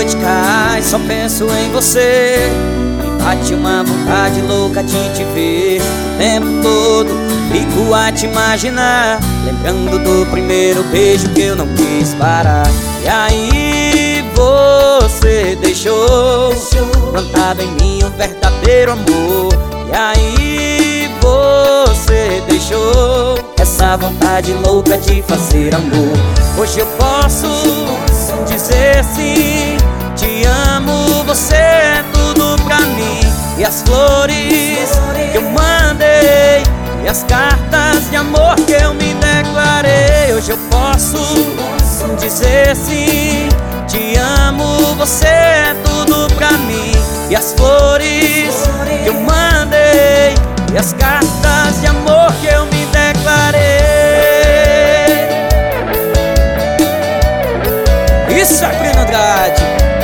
noite cai, só penso em você. Me bate uma vontade louca de te ver o tempo todo. Fico a te imaginar, lembrando do primeiro beijo que eu não quis parar. E aí você deixou plantado em mim um verdadeiro amor. E aí você deixou essa vontade louca de fazer amor. Hoje eu posso dizer sim, te amo, você é tudo pra mim. E as flores que eu mandei, e as cartas de amor que eu me declarei. Hoje eu posso dizer sim, te amo, você é tudo pra mim. E as flores que eu mandei, e as cartas de amor que eu me declarei. Isso é Breno Andrade.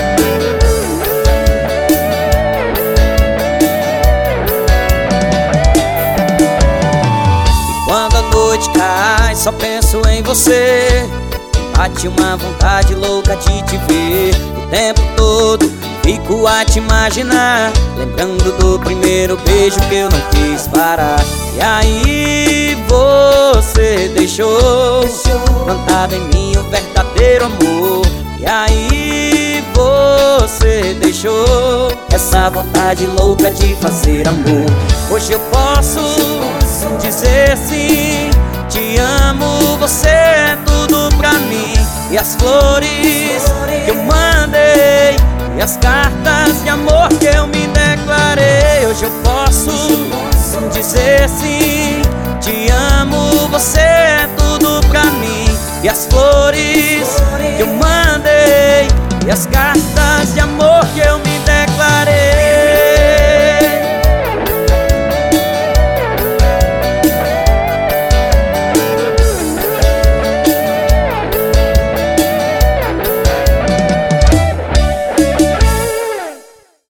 E quando a noite cai, só penso em você. Bate uma vontade louca de te ver o tempo todo. Fico a te imaginar, lembrando do primeiro beijo que eu não quis parar. E aí você deixou plantado em mim um verdadeiro amor. E aí você deixou essa vontade louca de fazer amor. Hoje eu posso dizer sim, te amo, você é tudo pra mim. E as flores que eu mandei, e as cartas de amor que eu me declarei. Hoje eu posso dizer sim, te amo, você é tudo pra mim. E as flores que eu mandei, e as cartas de amor que eu me declarei.